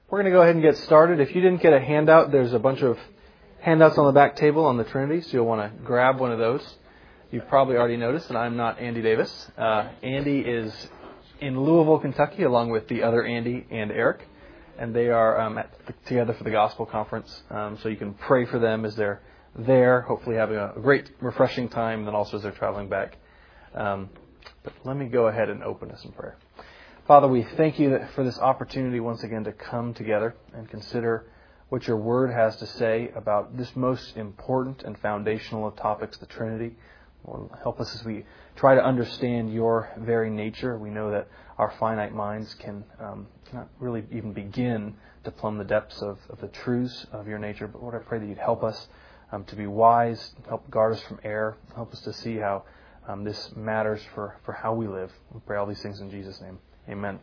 We're going to go ahead and get started. If you didn't get a handout, there's a bunch of handouts on the back table on the Trinity, so you'll want to grab one of those. You've probably already noticed that I'm not Andy Davis. Andy is in Louisville, Kentucky, along with the other Andy and Eric, and they are together for the Gospel Conference, so you can pray for them as they're there, hopefully having a great, refreshing time, and then also as they're traveling back. But let me go ahead and open us in prayer. Father, we thank you for this opportunity once again to come together and consider what your word has to say about this most important and foundational of topics, the Trinity. Lord, help us as we try to understand your very nature. We know that our finite minds cannot really even begin to plumb the depths of the truths of your nature. But Lord, I pray that you'd help us to be wise, help guard us from error, help us to see how this matters for how we live. We pray all these things in Jesus' name. Amen.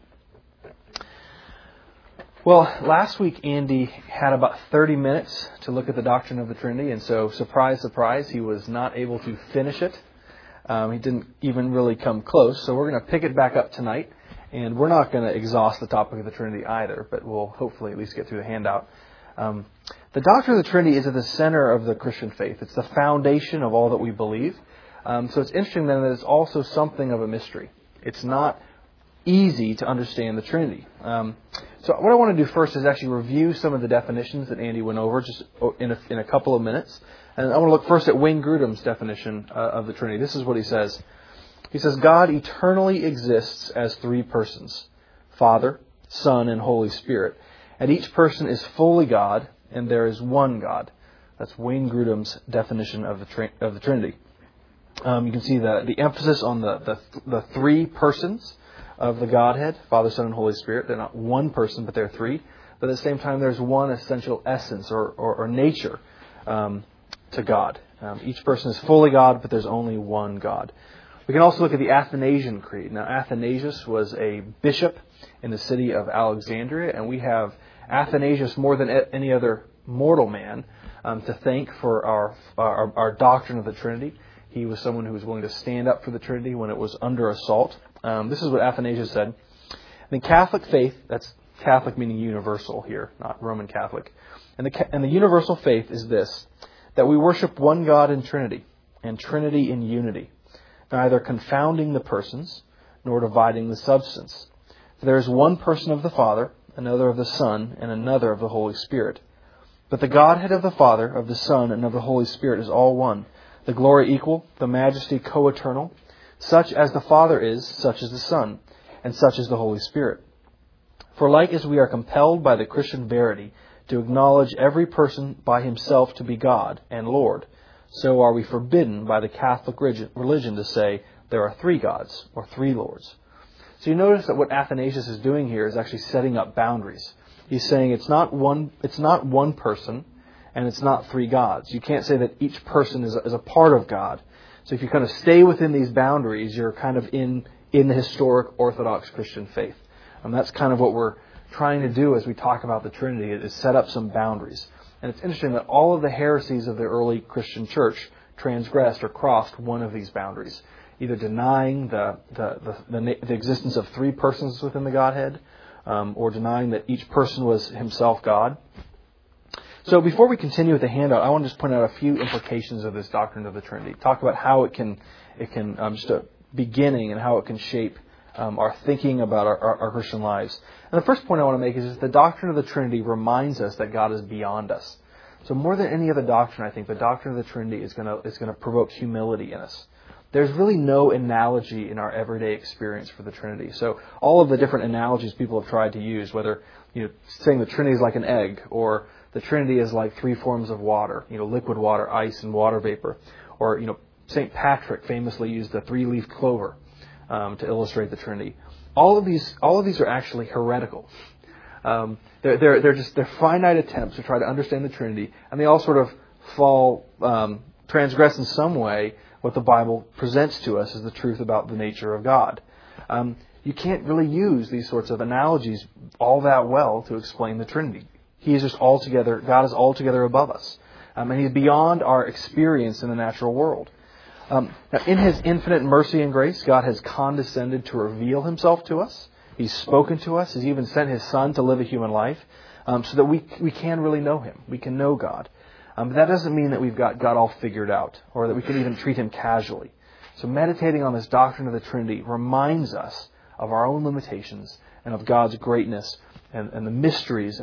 Well, last week Andy had about 30 minutes to look at the doctrine of the Trinity, and so, surprise, surprise, he was not able to finish it. He didn't even really come close, so we're going to pick it back up tonight, and we're not going to exhaust the topic of the Trinity either, but we'll hopefully at least get through the handout. The doctrine of the Trinity is at the center of the Christian faith. It's the foundation of all that we believe. So it's interesting then that it's also something of a mystery. It's not easy to understand the Trinity. So what I want to do first is actually review some of the definitions that Andy went over just in a couple of minutes. And I want to look first at Wayne Grudem's definition of the Trinity. This is what he says. He says, God eternally exists as three persons, Father, Son, and Holy Spirit. And each person is fully God, and there is one God. That's Wayne Grudem's definition of the Trinity. You can see the emphasis on the three persons of the Godhead, Father, Son, and Holy Spirit. They're not one person, but they're three. But at the same time, there's one essential essence or nature to God. Each person is fully God, but there's only one God. We can also look at the Athanasian Creed. Now, Athanasius was a bishop in the city of Alexandria, and we have Athanasius more than any other mortal man to thank for our doctrine of the Trinity. He was someone who was willing to stand up for the Trinity when it was under assault. This is what Athanasius said. The Catholic faith, that's Catholic meaning universal here, not Roman Catholic. And the universal faith is this, that we worship one God in Trinity, and Trinity in unity, neither confounding the persons, nor dividing the substance. For there is one person of the Father, another of the Son, and another of the Holy Spirit. But the Godhead of the Father, of the Son, and of the Holy Spirit is all one, the glory equal, the majesty co-eternal. Such as the Father is, such is the Son, and such is the Holy Spirit. For like as we are compelled by the Christian verity to acknowledge every person by himself to be God and Lord, so are we forbidden by the Catholic religion to say there are three gods or three lords. So you notice that what Athanasius is doing here is actually setting up boundaries. He's saying it's not one person and it's not three gods. You can't say that each person is a part of God. So if you kind of stay within these boundaries, you're kind of in the historic Orthodox Christian faith. And that's kind of what we're trying to do as we talk about the Trinity, is set up some boundaries. And it's interesting that all of the heresies of the early Christian church transgressed or crossed one of these boundaries, either denying the existence of three persons within the Godhead, or denying that each person was himself God. So before we continue with the handout, I want to just point out a few implications of this doctrine of the Trinity. Talk about how it can just a beginning and how it can shape our thinking about our Christian lives. And the first point I want to make is the doctrine of the Trinity reminds us that God is beyond us. So more than any other doctrine, I think the doctrine of the Trinity is going to provoke humility in us. There's really no analogy in our everyday experience for the Trinity. So all of the different analogies people have tried to use, whether saying the Trinity is like an egg, or the Trinity is like three forms of water, liquid water, ice, and water vapor. Or, St. Patrick famously used the three-leaf clover to illustrate the Trinity. All of these are actually heretical. They're finite attempts to try to understand the Trinity, and they all sort of transgress in some way what the Bible presents to us as the truth about the nature of God. You can't really use these sorts of analogies all that well to explain the Trinity. God is altogether above us. And He's beyond our experience in the natural world. Now, in His infinite mercy and grace, God has condescended to reveal Himself to us. He's spoken to us. He's even sent His Son to live a human life. so that we can really know Him. We can know God. But that doesn't mean that we've got God all figured out or that we can even treat Him casually. So meditating on this doctrine of the Trinity reminds us of our own limitations and of God's greatness and the mysteries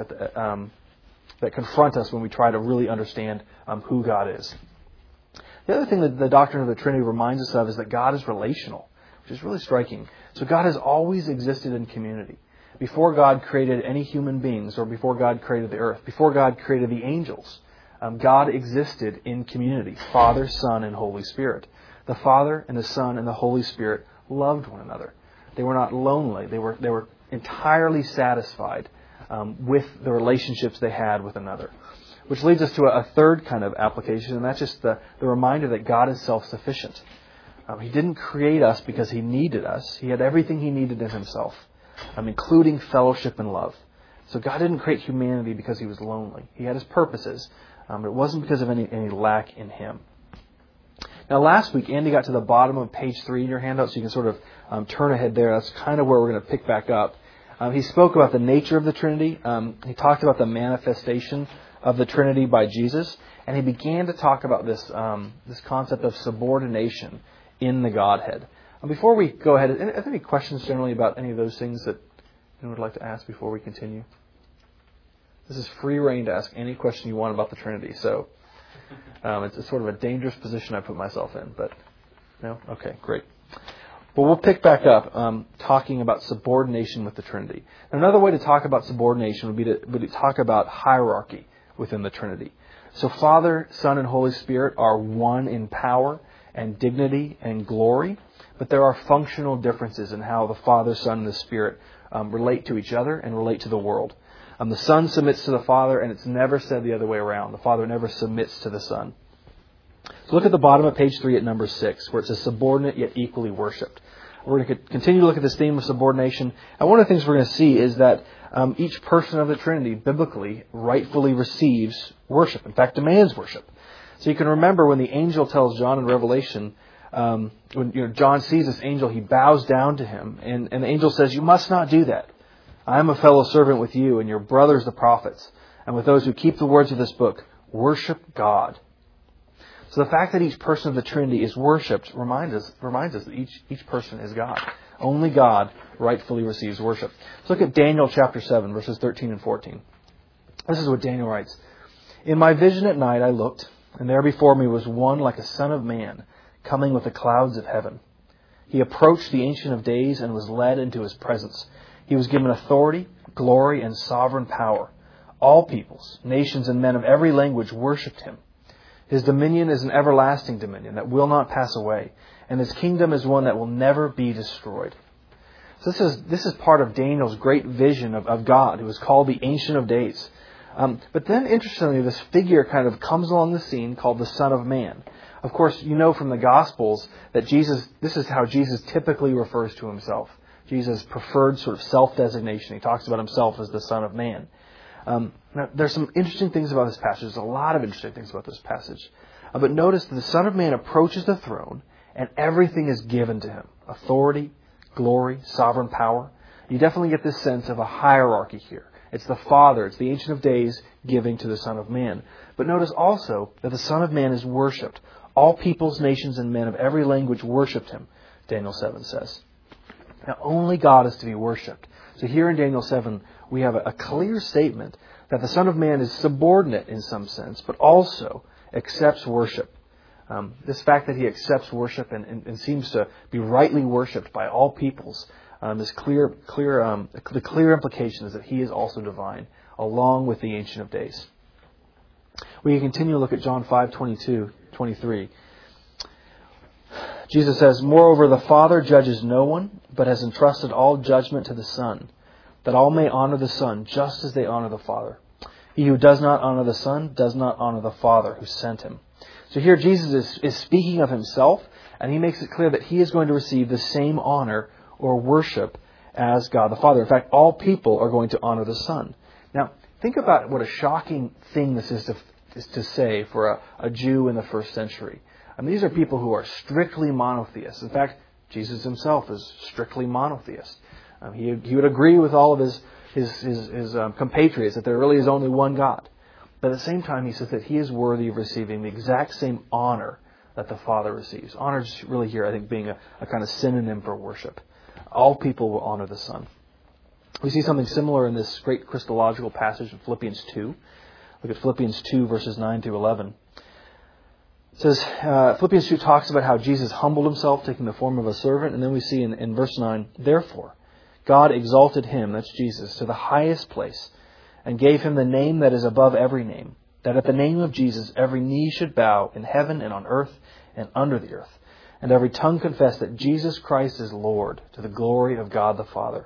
that confront us when we try to really understand who God is. The other thing that the doctrine of the Trinity reminds us of is that God is relational, which is really striking. So God has always existed in community. Before God created any human beings or before God created the earth, before God created the angels, God existed in community, Father, Son, and Holy Spirit. The Father and the Son and the Holy Spirit loved one another. They were not lonely. They were entirely satisfied with the relationships they had with another. Which leads us to a third kind of application, and that's just the reminder that God is self-sufficient. He didn't create us because He needed us. He had everything He needed in Himself, including fellowship and love. So God didn't create humanity because He was lonely. He had His purposes, but it wasn't because of any lack in Him. Now, last week, Andy got to the bottom of page 3 in your handout, so you can sort of turn ahead there. That's kind of where we're going to pick back up. He spoke about the nature of the Trinity. He talked about the manifestation of the Trinity by Jesus, and he began to talk about this concept of subordination in the Godhead. Before we go ahead, are there any questions generally about any of those things that anyone would like to ask before we continue? This is free reign to ask any question you want about the Trinity, so it's sort of a dangerous position I put myself in, but no? Okay, great. Well, we'll pick back up talking about subordination with the Trinity. Another way to talk about subordination would be to talk about hierarchy within the Trinity. So Father, Son, and Holy Spirit are one in power and dignity and glory, but there are functional differences in how the Father, Son, and the Spirit relate to each other and relate to the world. The Son submits to the Father, and it's never said the other way around. The Father never submits to the Son. So look at the bottom of page 3 at number 6, where it says subordinate yet equally worshipped. We're going to continue to look at this theme of subordination. And one of the things we're going to see is that each person of the Trinity, biblically, rightfully receives worship. In fact, demands worship. So you can remember when the angel tells John in Revelation, when John sees this angel, he bows down to him. And the angel says, "You must not do that. I am a fellow servant with you and your brothers the prophets, and with those who keep the words of this book. Worship God." So the fact that each person of the Trinity is worshipped reminds us that each person is God. Only God rightfully receives worship. Let's look at Daniel chapter 7, verses 13 and 14. This is what Daniel writes. "In my vision at night I looked, and there before me was one like a son of man, coming with the clouds of heaven. He approached the Ancient of Days and was led into His presence. He was given authority, glory, and sovereign power. All peoples, nations, and men of every language worshipped Him. His dominion is an everlasting dominion that will not pass away, and His kingdom is one that will never be destroyed." So this is part of Daniel's great vision of God, who is called the Ancient of Days. But then, interestingly, this figure kind of comes along the scene called the Son of Man. Of course, you know from the Gospels that this is how Jesus typically refers to Himself. Jesus' preferred sort of self-designation. He talks about Himself as the Son of Man. Now, there's some interesting things about this passage. There's a lot of interesting things about this passage. But notice that the Son of Man approaches the throne and everything is given to Him. Authority, glory, sovereign power. You definitely get this sense of a hierarchy here. It's the Father, it's the Ancient of Days giving to the Son of Man. But notice also that the Son of Man is worshipped. All peoples, nations, and men of every language worshipped Him, Daniel 7 says. Now, only God is to be worshipped. So here in Daniel 7, we have a clear statement that the Son of Man is subordinate in some sense, but also accepts worship. This fact that He accepts worship and seems to be rightly worshipped by all peoples is clear. The clear implication is that He is also divine, along with the Ancient of Days. We can continue to look at John 5:22-23. Jesus says, "Moreover, the Father judges no one, but has entrusted all judgment to the Son, that all may honor the Son just as they honor the Father. He who does not honor the Son does not honor the Father who sent Him." So here Jesus is speaking of Himself, and He makes it clear that He is going to receive the same honor or worship as God the Father. In fact, all people are going to honor the Son. Now, think about what a shocking thing this is to say for a Jew in the first century. These are people who are strictly monotheists. In fact, Jesus Himself is strictly monotheist. He would agree with all of His his compatriots that there really is only one God. But at the same time, he says that he is worthy of receiving the exact same honor that the Father receives. Honor is really here, I think, being a kind of synonym for worship. All people will honor the Son. We see something similar in this great Christological passage in Philippians 2. Look at Philippians 2, verses 9 through 11. It says, Philippians 2 talks about how Jesus humbled himself, taking the form of a servant. And then we see in verse 9, therefore, God exalted him, that's Jesus, to the highest place, and gave him the name that is above every name, that at the name of Jesus every knee should bow in heaven and on earth and under the earth, and every tongue confess that Jesus Christ is Lord, to the glory of God the Father.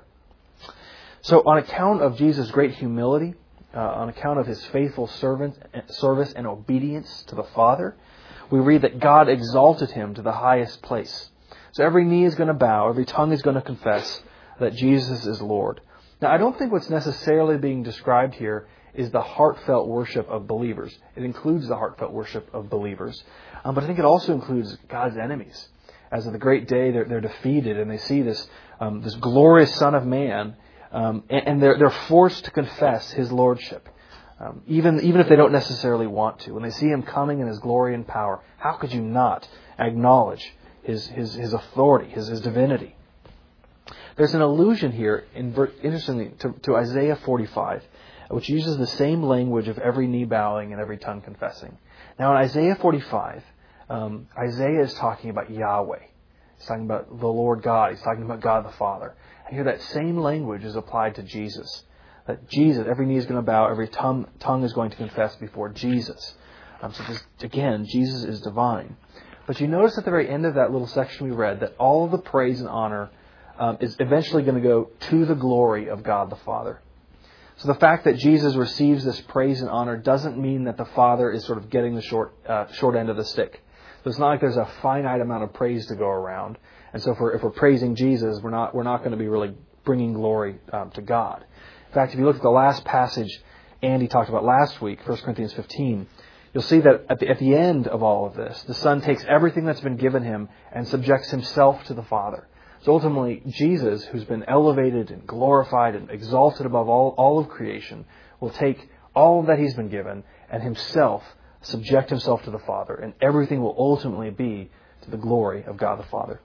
So on account of Jesus' great humility, on account of his faithful service and obedience to the Father, we read that God exalted him to the highest place. So every knee is going to bow, every tongue is going to confess that Jesus is Lord. Now, I don't think what's necessarily being described here is the heartfelt worship of believers. It includes the heartfelt worship of believers. But I think it also includes God's enemies. As of the great day, they're defeated and they see this glorious Son of Man, and they're forced to confess his lordship. Even if they don't necessarily want to. When they see him coming in his glory and power, how could you not acknowledge his authority, his divinity? There's an allusion here, interestingly, to Isaiah 45, which uses the same language of every knee bowing and every tongue confessing. Now in Isaiah 45, Isaiah is talking about Yahweh. He's talking about the Lord God. He's talking about God the Father. And here that same language is applied to Jesus. That Jesus, every knee is going to bow, every tongue is going to confess before Jesus. So just, again, Jesus is divine. But you notice at the very end of that little section we read that all of the praise and honor is eventually going to go to the glory of God the Father. So the fact that Jesus receives this praise and honor doesn't mean that the Father is sort of getting the short end of the stick. So it's not like there's a finite amount of praise to go around. And so if we're praising Jesus, we're not going to be really bringing glory to God. In fact, if you look at the last passage Andy talked about last week, 1 Corinthians 15, you'll see that at the end of all of this, the Son takes everything that's been given him and subjects himself to the Father. So ultimately, Jesus, who's been elevated and glorified and exalted above all of creation, will take all that he's been given and himself subject himself to the Father. And everything will ultimately be to the glory of God the Father.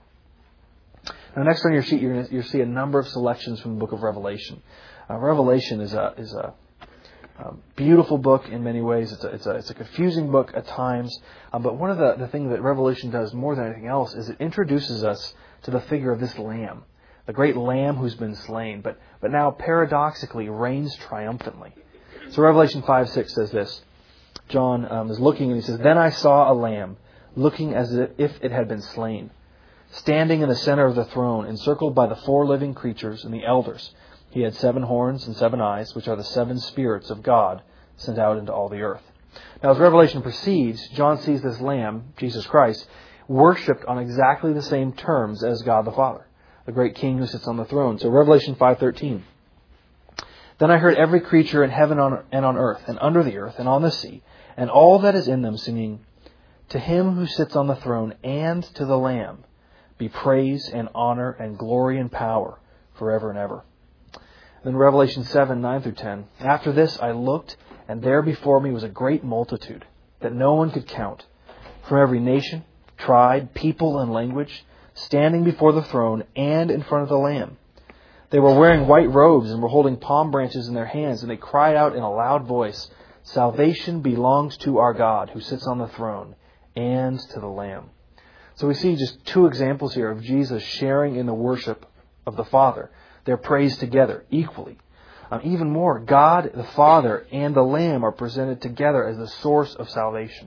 Now, next on your sheet, you'll see a number of selections from the book of Revelation. Revelation is a beautiful book in many ways. It's a confusing book at times. But one of the things that Revelation does more than anything else is it introduces us to the figure of this Lamb, the great Lamb who's been slain, but now paradoxically reigns triumphantly. So Revelation 5:6 says this. John is looking and he says, "Then I saw a lamb, looking as if it had been slain, standing in the center of the throne, encircled by the 4 living creatures and the elders. He had 7 horns and 7 eyes, which are the 7 spirits of God sent out into all the earth." Now, as Revelation proceeds, John sees this Lamb, Jesus Christ, worshipped on exactly the same terms as God the Father, the great King who sits on the throne. So Revelation 5:13. "Then I heard every creature in heaven and on earth and under the earth and on the sea, and all that is in them singing, 'To him who sits on the throne and to the Lamb be praise and honor and glory and power forever and ever.'" Then Revelation 7:9 through 10. "After this I looked, and there before me was a great multitude that no one could count, from every nation, tribe, people, and language, standing before the throne and in front of the Lamb. They were wearing white robes and were holding palm branches in their hands, and they cried out in a loud voice, 'Salvation belongs to our God who sits on the throne and to the Lamb.'" So we see just 2 examples here of Jesus sharing in the worship of the Father. They're praised together equally. Even more, God, the Father, and the Lamb are presented together as the source of salvation.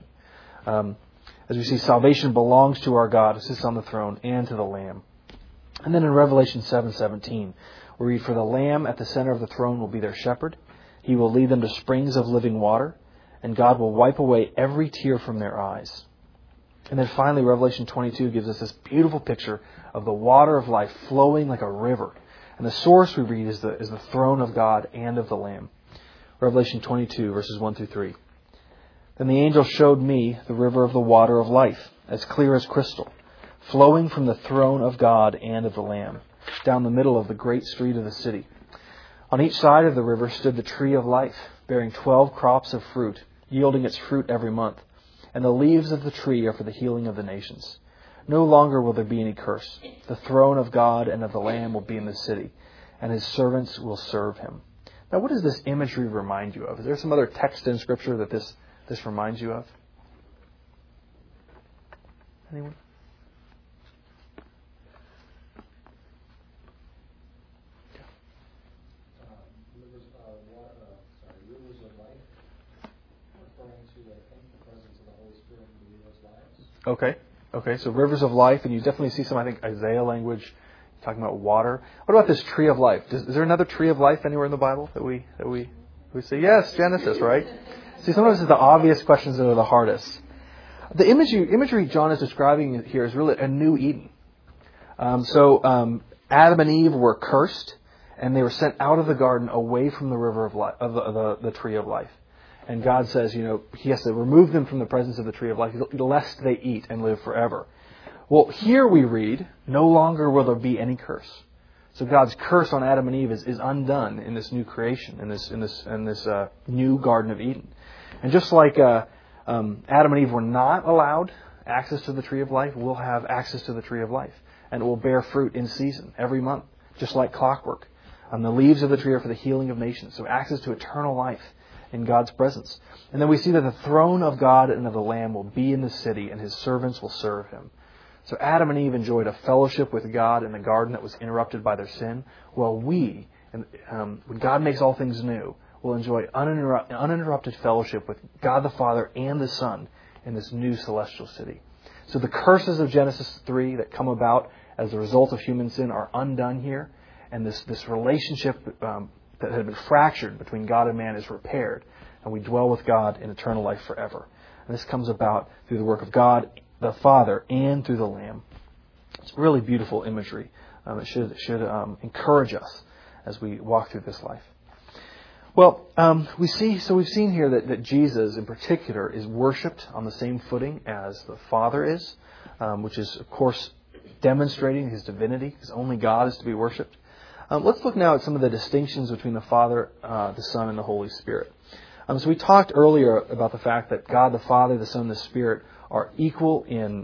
As we see, salvation belongs to our God who sits on the throne and to the Lamb. And then in Revelation 7:17, we read, "For the Lamb at the center of the throne will be their shepherd. He will lead them to springs of living water, and God will wipe away every tear from their eyes." And then finally, Revelation 22 gives us this beautiful picture of the water of life flowing like a river. And the source we read is the throne of God and of the Lamb. Revelation 22, verses 1 through 3. "Then the angel showed me the river of the water of life, as clear as crystal, flowing from the throne of God and of the Lamb, down the middle of the great street of the city. On each side of the river stood the tree of life, bearing 12 crops of fruit, yielding its fruit every month. And the leaves of the tree are for the healing of the nations. No longer will there be any curse. The throne of God and of the Lamb will be in the city, and his servants will serve him. Now, what does this imagery remind you of? Is there some other text in Scripture that this reminds you of? Anyone? Rivers of life, referring to, I think, the presence of the Holy Spirit in believers' lives. Okay. So rivers of life, and you definitely see some, I think, Isaiah language talking about water. What about this tree of life? Is there another tree of life anywhere in the Bible that we say? Yes, Genesis, right? See, sometimes it's the obvious questions that are the hardest. The imagery John is describing here is really a new Eden. Adam and Eve were cursed, and they were sent out of the garden away from the river of life, of the tree of life. And God says, He has to remove them from the presence of the tree of life, lest they eat and live forever. Well, here we read, no longer will there be any curse. So God's curse on Adam and Eve is undone in this new creation, in this new Garden of Eden. And just like Adam and Eve were not allowed access to the tree of life, we'll have access to the tree of life, and it will bear fruit in season every month, just like clockwork. The leaves of the tree are for the healing of nations, so access to eternal life in God's presence. And then we see that the throne of God and of the Lamb will be in the city, and his servants will serve him. So Adam and Eve enjoyed a fellowship with God in the garden that was interrupted by their sin. Well, when God makes all things new, we'll enjoy uninterrupted fellowship with God the Father and the Son in this new celestial city. So the curses of Genesis 3 that come about as a result of human sin are undone here. And this relationship that had been fractured between God and man is repaired. And we dwell with God in eternal life forever. And this comes about through the work of God, the Father, and through the Lamb. It's really beautiful imagery. It should encourage us as we walk through this life. Well, we've seen here that Jesus in particular is worshipped on the same footing as the Father is, which is, of course, demonstrating his divinity, because only God is to be worshipped. Let's look now at some of the distinctions between the Father, the Son, and the Holy Spirit. So we talked earlier about the fact that God the Father, the Son, and the Spirit are equal in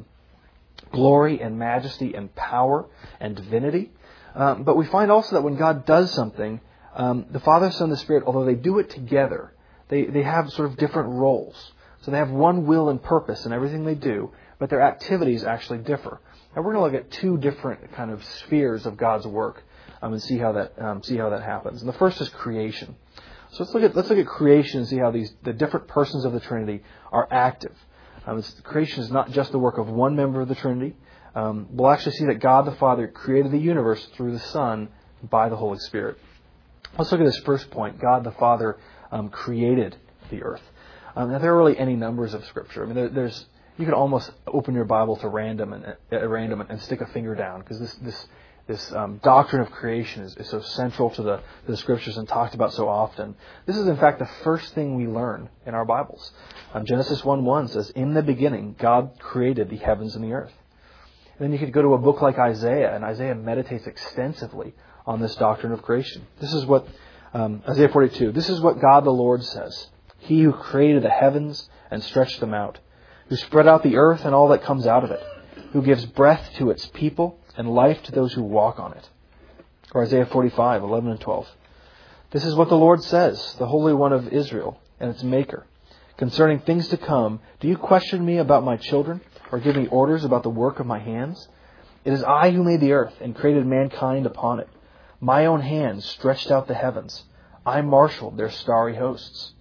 glory and majesty and power and divinity. But we find also that when God does something, the Father, Son, and the Spirit, although they do it together, they have sort of different roles. So they have one will and purpose in everything they do, but their activities actually differ. And we're going to look at two different kind of spheres of God's work and see how that happens. And the first is creation. So let's look at creation and see how the different persons of the Trinity are active. Creation is not just the work of one member of the Trinity. We'll actually see that God the Father created the universe through the Son by the Holy Spirit. Let's look at this first point. God the Father created the earth. Now, there are really any numbers of Scripture. I mean, you can almost open your Bible to random and stick a finger down, because this doctrine of creation is so central to the Scriptures and talked about so often. This is, in fact, the first thing we learn in our Bibles. Genesis 1:1 says, "In the beginning, God created the heavens and the earth." And then you could go to a book like Isaiah, and Isaiah meditates extensively on this doctrine of creation. This is what Isaiah 42. "This is what God the Lord says. He who created the heavens and stretched them out, who spread out the earth and all that comes out of it, who gives breath to its people and life to those who walk on it." Or Isaiah 45:11 and 12. "This is what the Lord says, the Holy One of Israel and its Maker. Concerning things to come, do you question me about my children, or give me orders about the work of my hands? It is I who made the earth and created mankind upon it. My own hands stretched out the heavens. I marshaled their starry hosts."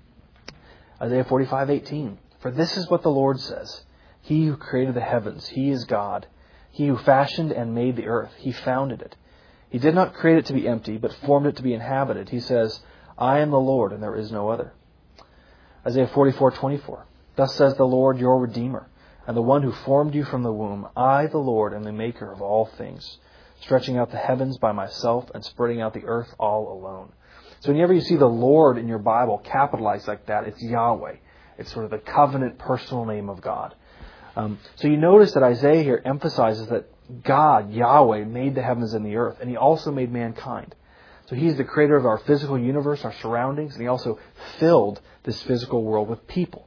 Isaiah 45:18. "For this is what the Lord says. He who created the heavens, He is God. He who fashioned and made the earth, He founded it. He did not create it to be empty, but formed it to be inhabited. He says, I am the Lord, and there is no other." Isaiah 44:24. "Thus says the Lord, your Redeemer, and the one who formed you from the womb. I, the Lord, am the maker of all things, stretching out the heavens by myself and spreading out the earth all alone." So whenever you see the Lord in your Bible capitalized like that, it's Yahweh. It's sort of the covenant personal name of God. So you notice that Isaiah here emphasizes that God, Yahweh, made the heavens and the earth, and He also made mankind. So He's the creator of our physical universe, our surroundings, and He also filled this physical world with people.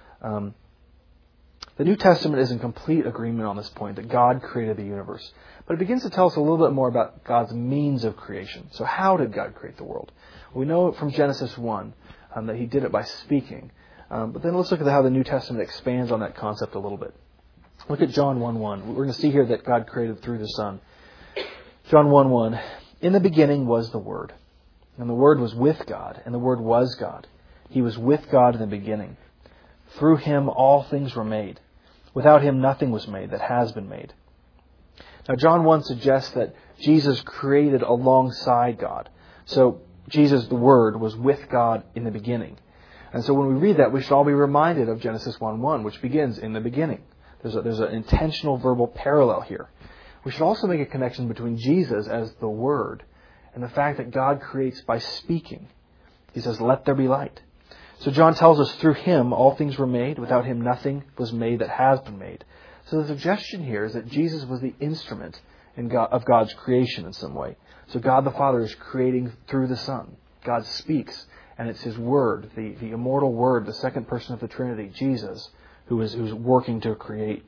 The New Testament is in complete agreement on this point, that God created the universe. But it begins to tell us a little bit more about God's means of creation. So how did God create the world? We know from Genesis 1 that He did it by speaking. But then let's look at how the New Testament expands on that concept a little bit. Look at John 1:1. We're going to see here that God created through the Son. John 1:1. In the beginning was the Word, and the Word was with God, and the Word was God. He was with God in the beginning. Through Him all things were made. Without Him nothing was made that has been made. Now John 1 suggests that Jesus created alongside God. So Jesus, the Word, was with God in the beginning. And so when we read that, we should all be reminded of Genesis 1:1, which begins in the beginning. There's an intentional verbal parallel here. We should also make a connection between Jesus as the Word and the fact that God creates by speaking. He says, "Let there be light." So John tells us through Him all things were made. Without Him nothing was made that has been made. So the suggestion here is that Jesus was the instrument of God's creation in some way. So God the Father is creating through the Son. God speaks, and it's His Word, the immortal Word, the second person of the Trinity, Jesus, who's working to create.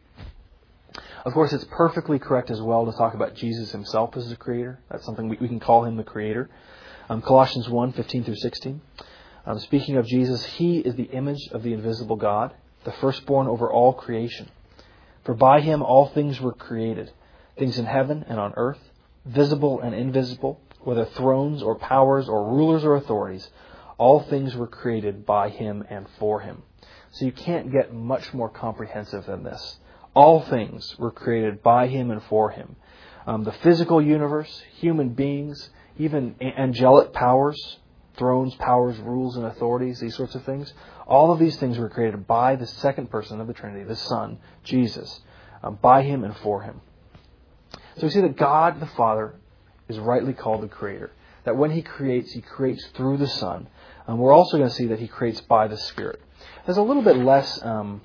Of course, it's perfectly correct as well to talk about Jesus Himself as the Creator. That's something we can call Him the Creator. Colossians 1:15-16. Speaking of Jesus, He is the image of the invisible God, the firstborn over all creation. For by Him all things were created, things in heaven and on earth, visible and invisible, whether thrones or powers or rulers or authorities. All things were created by Him and for Him. So you can't get much more comprehensive than this. All things were created by Him and for Him. The physical universe, human beings, even angelic powers, thrones, powers, rules, and authorities, these sorts of things. All of these things were created by the second person of the Trinity, the Son, Jesus, by Him and for Him. So we see that God the Father is rightly called the Creator. That when He creates through the Son. We're also going to see that He creates by the Spirit. There's a little bit less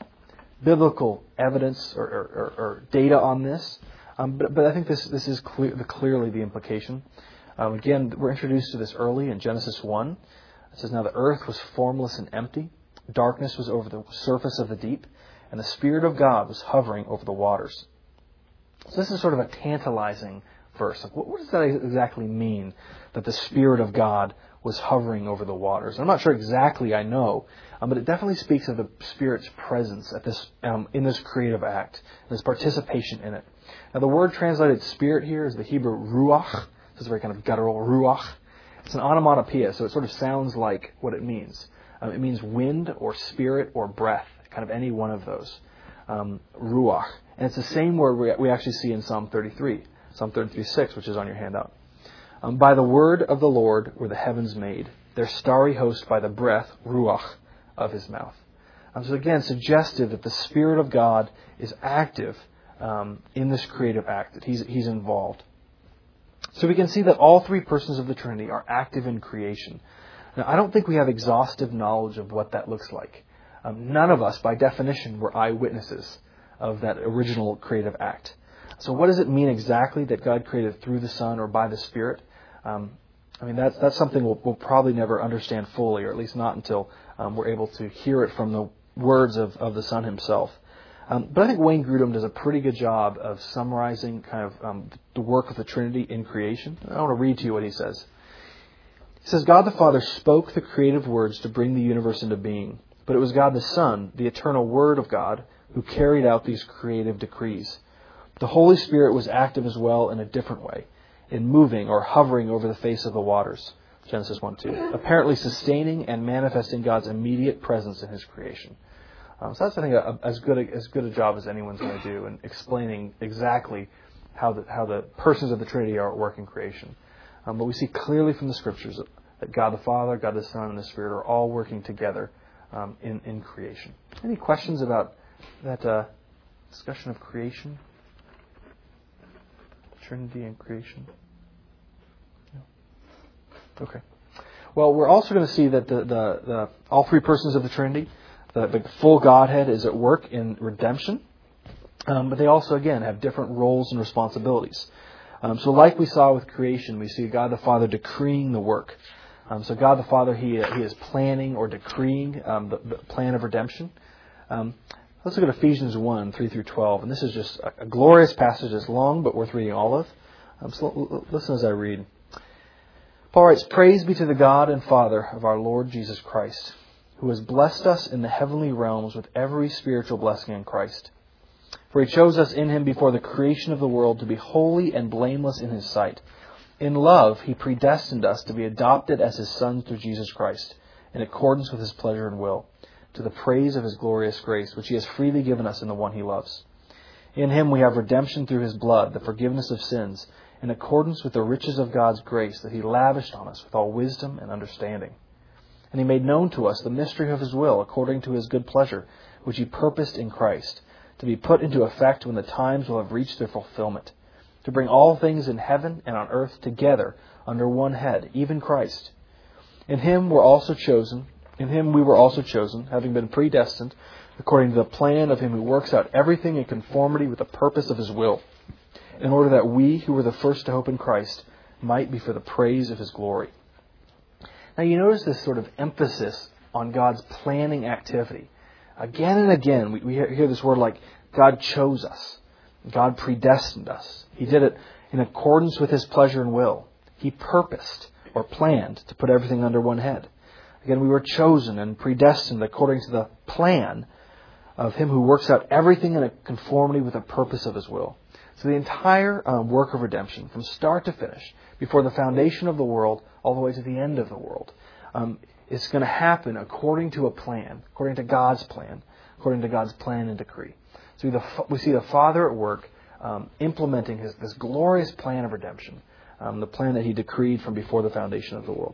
biblical evidence or data on this, but I think this is clearly the implication. Again, we're introduced to this early in Genesis 1. It says, "Now the earth was formless and empty. Darkness was over the surface of the deep, and the Spirit of God was hovering over the waters." So this is sort of a tantalizing verse. Like, what does that exactly mean, that the Spirit of God was hovering over the waters? I'm not sure exactly I know, but it definitely speaks of the Spirit's presence at this in this creative act, this participation in it. Now the word translated Spirit here is the Hebrew ruach. It's very kind of guttural, ruach. It's an onomatopoeia, so it sort of sounds like what it means. It means wind or spirit or breath, kind of any one of those. Ruach. And it's the same word we actually see in Psalm 33, Psalm 33:6, which is on your handout. By the word of the Lord were the heavens made, their starry host by the breath, ruach, of His mouth. So again, suggestive that the Spirit of God is active in this creative act, that He's involved. So we can see that all three persons of the Trinity are active in creation. Now, I don't think we have exhaustive knowledge of what that looks like. None of us, by definition, were eyewitnesses of that original creative act. So what does it mean exactly that God created through the Son or by the Spirit? That's something we'll probably never understand fully, or at least not until we're able to hear it from the words of the Son Himself. But I think Wayne Grudem does a pretty good job of summarizing kind of the work of the Trinity in creation. I want to read to you what he says. He says, "God the Father spoke the creative words to bring the universe into being, but it was God the Son, the eternal Word of God, who carried out these creative decrees. The Holy Spirit was active as well in a different way, in moving or hovering over the face of the waters." Genesis 1:2. Apparently sustaining and manifesting God's immediate presence in His creation. So that's, I think, as good a job as anyone's going to do in explaining exactly how the persons of the Trinity are at work in creation. But we see clearly from the Scriptures that God the Father, God the Son, and the Spirit are all working together in creation. Any questions about that discussion of creation? Trinity and creation? No? Okay. Well, we're also going to see that the all three persons of the Trinity, the full Godhead, is at work in redemption. But they also, again, have different roles and responsibilities. So like we saw with creation, we see God the Father decreeing the work. So God the Father, He is planning or decreeing the plan of redemption. Let's look at Ephesians 1, 3 through 12. And this is just a glorious passage. It's long, but worth reading all of. So listen as I read. Paul writes, "Praise be to the God and Father of our Lord Jesus Christ, who has blessed us in the heavenly realms with every spiritual blessing in Christ. For He chose us in Him before the creation of the world to be holy and blameless in His sight. In love, He predestined us to be adopted as His sons through Jesus Christ, in accordance with His pleasure and will, to the praise of His glorious grace, which He has freely given us in the one He loves. In Him we have redemption through His blood, the forgiveness of sins, in accordance with the riches of God's grace that He lavished on us with all wisdom and understanding. And He made known to us the mystery of His will, according to His good pleasure, which He purposed in Christ, to be put into effect when the times will have reached their fulfillment, to bring all things in heaven and on earth together under one head, even Christ. In Him we were also chosen, having been predestined, according to the plan of Him who works out everything in conformity with the purpose of His will, in order that we, who were the first to hope in Christ, might be for the praise of His glory." Now you notice this sort of emphasis on God's planning activity. Again and again, we hear this word like God chose us. God predestined us. He did it in accordance with His pleasure and will. He purposed or planned to put everything under one head. Again, we were chosen and predestined according to the plan of Him who works out everything in a conformity with the purpose of His will. So the entire work of redemption, from start to finish, before the foundation of the world, all the way to the end of the world, is going to happen according to a plan, according to God's plan and decree. So we see the Father at work implementing this glorious plan of redemption, the plan that He decreed from before the foundation of the world.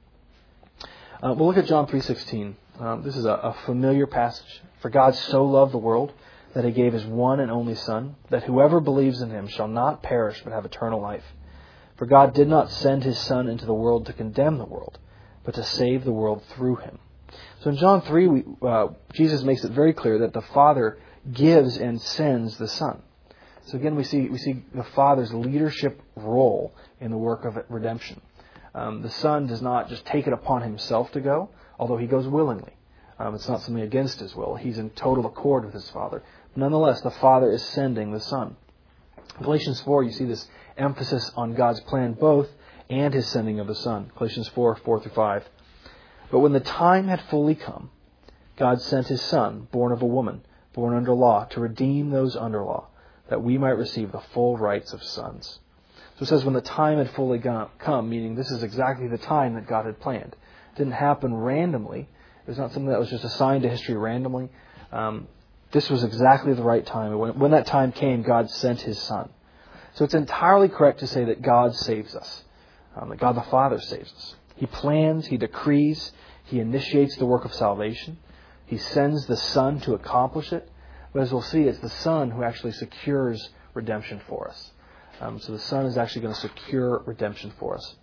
We'll look at John 3:16. This is a familiar passage. "For God so loved the world that He gave His one and only Son, that whoever believes in Him shall not perish but have eternal life. For God did not send His Son into the world to condemn the world, but to save the world through Him." So in John 3, Jesus makes it very clear that the Father gives and sends the Son. So again, we see the Father's leadership role in the work of redemption. The Son does not just take it upon Himself to go, although He goes willingly. It's not something against His will. He's in total accord with His Father. Nonetheless, the Father is sending the Son. In Galatians 4, you see this emphasis on God's plan both and His sending of the Son. Galatians 4, 4 through 5. "But when the time had fully come, God sent His Son, born of a woman, born under law, to redeem those under law, that we might receive the full rights of sons." So it says when the time had fully come, meaning this is exactly the time that God had planned. It didn't happen randomly. It was not something that was just assigned to history randomly. This was exactly the right time. When that time came, God sent His Son. So it's entirely correct to say that God saves us, that God the Father saves us. He plans, He decrees, He initiates the work of salvation. He sends the Son to accomplish it. But as we'll see, it's the Son who actually secures redemption for us. So the Son is actually going to secure redemption for us.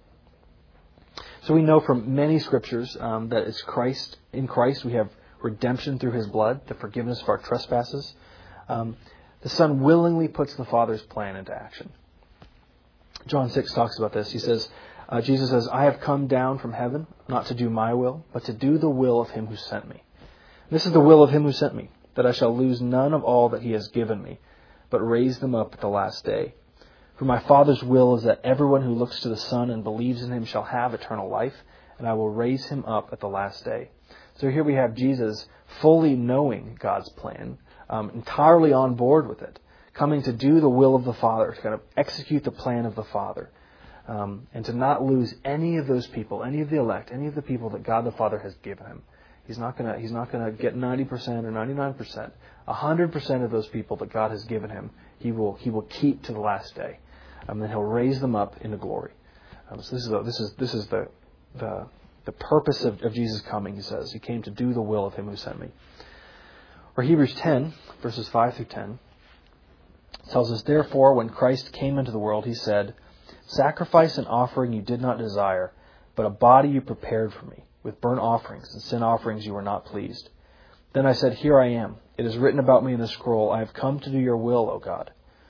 So we know from many Scriptures that it's Christ. In Christ we have redemption through His blood, the forgiveness of our trespasses. The Son willingly puts the Father's plan into action. John 6 talks about this. He says, Jesus says, "I have come down from heaven, not to do my will, but to do the will of Him who sent me. This is the will of Him who sent me, that I shall lose none of all that He has given me, but raise them up at the last day. For my Father's will is that everyone who looks to the Son and believes in Him shall have eternal life, and I will raise him up at the last day." So here we have Jesus fully knowing God's plan, entirely on board with it, coming to do the will of the Father, to kind of execute the plan of the Father, and to not lose any of those people, any of the elect, any of the people that God the Father has given Him. He's not going to get 90% or 99%. 100% of those people that God has given Him, He will keep to the last day, and then He'll raise them up into glory. So this is the purpose of Jesus coming. He says He came to do the will of Him who sent me. Or Hebrews 10 verses 5 through 10 tells us, "Therefore, when Christ came into the world, He said, 'Sacrifice and offering you did not desire, but a body you prepared for me. With burnt offerings and sin offerings you were not pleased. Then I said, Here I am. It is written about me in the scroll, I have come to do your will, O God.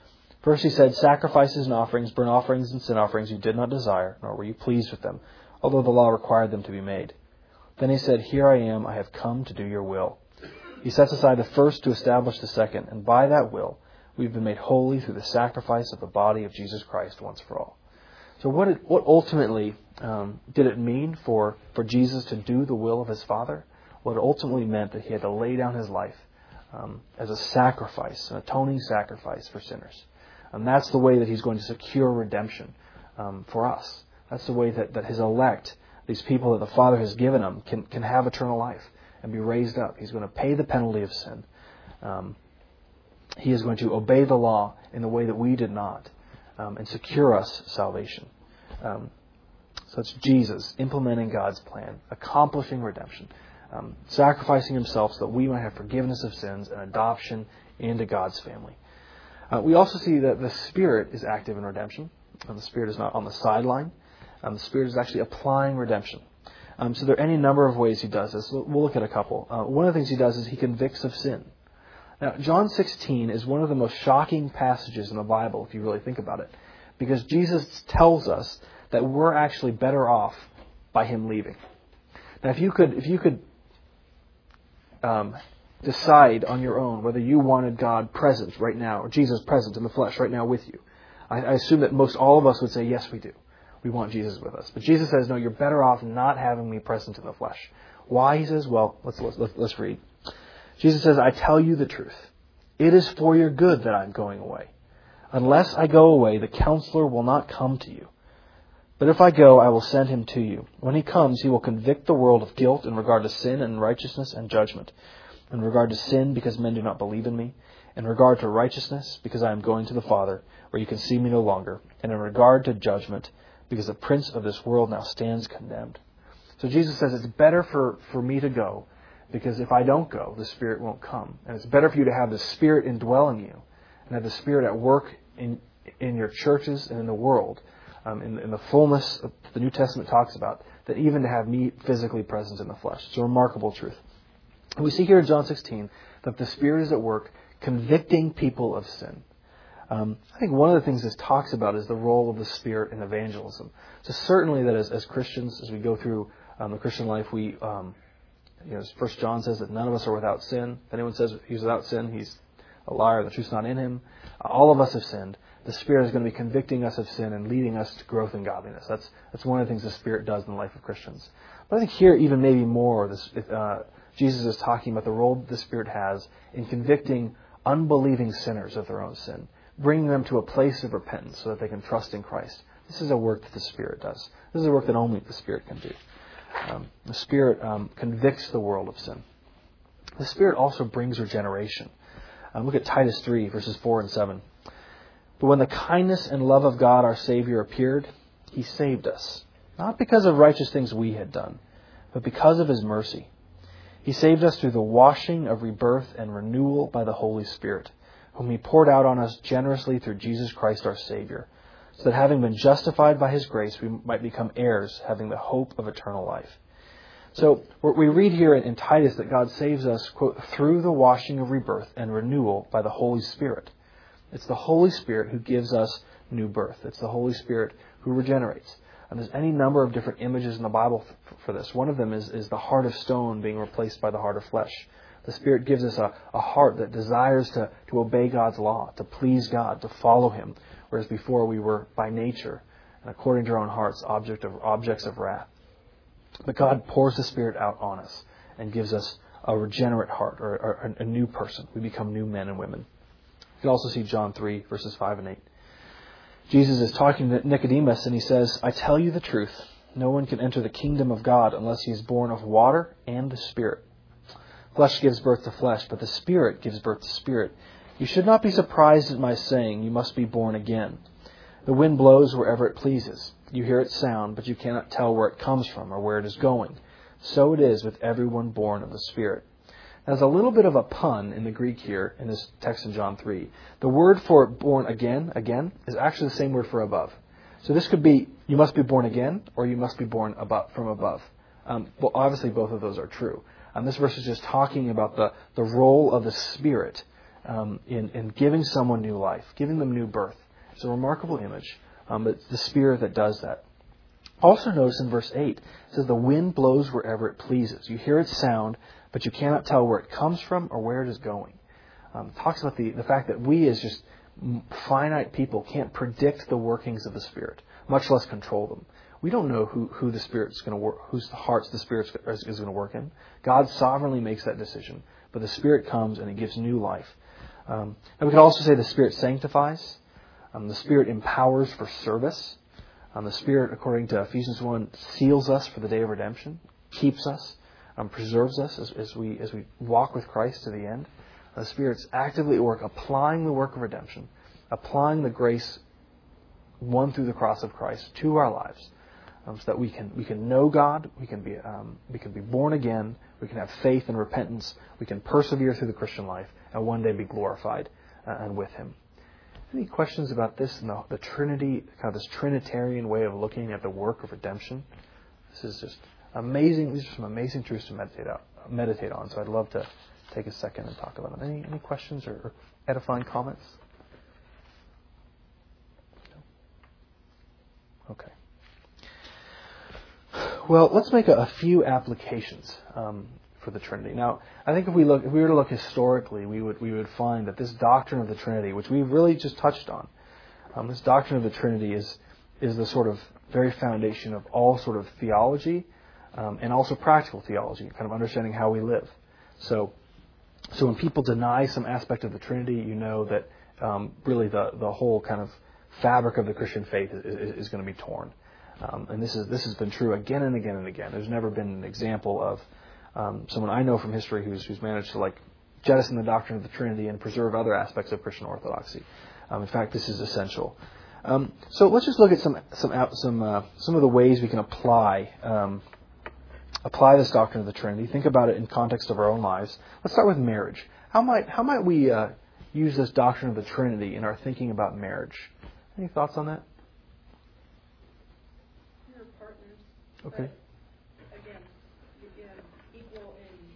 First he said, sacrifices and offerings, burnt offerings and sin offerings you did not desire, nor were you pleased with them, although the law required them to be made. Then he said, here I am, I have come to do your will. He sets aside the first to establish the second, and by that will we've been made holy through the sacrifice of the body of Jesus Christ once for all. So what ultimately did it mean for Jesus to do the will of his Father? Well, it ultimately meant that he had to lay down his life as a sacrifice, an atoning sacrifice for sinners. And that's the way that he's going to secure redemption for us. That's the way that his elect, these people that the Father has given him, can have eternal life and be raised up. He's going to pay the penalty of sin. He is going to obey the law in the way that we did not and secure us salvation. So it's Jesus implementing God's plan, accomplishing redemption, sacrificing himself so that we might have forgiveness of sins and adoption into God's family. We also see that the Spirit is active in redemption. The Spirit is not on the sideline. The Spirit is actually applying redemption. So there are any number of ways he does this. We'll look at a couple. One of the things he does is he convicts of sin. Now, John 16 is one of the most shocking passages in the Bible, if you really think about it, because Jesus tells us that we're actually better off by him leaving. Now, if you could decide on your own whether you wanted God present right now, or Jesus present in the flesh right now with you, I assume that most all of us would say, yes, we do. We want Jesus with us. But Jesus says, no, you're better off not having me present in the flesh. Why? He says, well, let's read. Jesus says, I tell you the truth. It is for your good that I'm going away. Unless I go away, the Counselor will not come to you. But if I go, I will send him to you. When he comes, he will convict the world of guilt in regard to sin and righteousness and judgment. In regard to sin, because men do not believe in me. In regard to righteousness, because I am going to the Father, where you can see me no longer. And in regard to judgment, because the prince of this world now stands condemned. So Jesus says it's better for me to go, because if I don't go, the Spirit won't come. And it's better for you to have the Spirit indwelling you, and have the Spirit at work in your churches and in the world, in the fullness of the New Testament talks about, that even to have me physically present in the flesh. It's a remarkable truth. And we see here in John 16 that the Spirit is at work convicting people of sin. I think one of the things this talks about is the role of the Spirit in evangelism. So certainly that as Christians, as we go through the Christian life, we, as 1 John says that none of us are without sin. If anyone says he's without sin, he's a liar, the truth's not in him. All of us have sinned. The Spirit is going to be convicting us of sin and leading us to growth in godliness. That's one of the things the Spirit does in the life of Christians. But I think here, even maybe more, Jesus is talking about the role that the Spirit has in convicting unbelieving sinners of their own sin, bringing them to a place of repentance so that they can trust in Christ. This is a work that the Spirit does. This is a work that only the Spirit can do. The Spirit convicts the world of sin. The Spirit also brings regeneration. Look at Titus 3, verses 4 and 7. But when the kindness and love of God our Savior appeared, He saved us, not because of righteous things we had done, but because of His mercy. He saved us through the washing of rebirth and renewal by the Holy Spirit, whom He poured out on us generously through Jesus Christ our Savior, so that having been justified by His grace, we might become heirs, having the hope of eternal life. So we read here in Titus that God saves us, quote, through the washing of rebirth and renewal by the Holy Spirit. It's the Holy Spirit who gives us new birth. It's the Holy Spirit who regenerates. And there's any number of different images in the Bible for this. One of them is the heart of stone being replaced by the heart of flesh. The Spirit gives us a heart that desires to obey God's law, to please God, to follow Him, whereas before we were by nature, and according to our own hearts, objects of wrath. But God pours the Spirit out on us and gives us a regenerate heart, or a new person. We become new men and women. You can also see John 3, verses 5 and 8. Jesus is talking to Nicodemus, and He says, I tell you the truth, no one can enter the kingdom of God unless he is born of water and the Spirit. Flesh gives birth to flesh, but the Spirit gives birth to spirit. You should not be surprised at my saying, you must be born again. The wind blows wherever it pleases. You hear its sound, but you cannot tell where it comes from or where it is going. So it is with everyone born of the Spirit. There's a little bit of a pun in the Greek here in this text in John 3. The word for born again, is actually the same word for above. So this could be, you must be born again, or you must be born from above. Well, obviously both of those are true. This verse is just talking about the role of the Spirit in giving someone new life, giving them new birth. It's a remarkable image, but it's the Spirit that does that. Also notice in verse 8, it says, the wind blows wherever it pleases. You hear its sound, but you cannot tell where it comes from or where it is going. It talks about the fact that we as just finite people can't predict the workings of the Spirit, much less control them. We don't know who the Spirit's going to work, whose hearts the Spirit is going to work in. God sovereignly makes that decision, but the Spirit comes and He gives new life. And we can also say the Spirit sanctifies. The Spirit empowers for service. The Spirit, according to Ephesians 1, seals us for the day of redemption, keeps us, preserves us as we walk with Christ to the end. The Spirit's actively at work, applying the work of redemption, applying the grace won through the cross of Christ to our lives, so that we can know God, we can be born again, we can have faith and repentance, we can persevere through the Christian life, and one day be glorified and with Him. Any questions about this and the Trinity, kind of this Trinitarian way of looking at the work of redemption? This is just amazing. These are some amazing truths to meditate on. So I'd love to take a second and talk about them. Any questions or edifying comments? No? Okay. Well, let's make a few applications for the Trinity. Now, I think if we were to look historically, we would find that this doctrine of the Trinity, which we've really just touched on, this doctrine of the Trinity is the sort of very foundation of all sort of theology and also practical theology, kind of understanding how we live. So when people deny some aspect of the Trinity, you know that really the whole kind of fabric of the Christian faith is going to be torn. And this has been true again and again and again. There's never been an example of someone I know from history who's managed to jettison the doctrine of the Trinity and preserve other aspects of Christian orthodoxy. In fact, this is essential. So let's just look at some of the ways we can apply this doctrine of the Trinity. Think about it in context of our own lives. Let's start with marriage. How might we use this doctrine of the Trinity in our thinking about marriage? Any thoughts on that? You're partners. Okay. But again, you have equal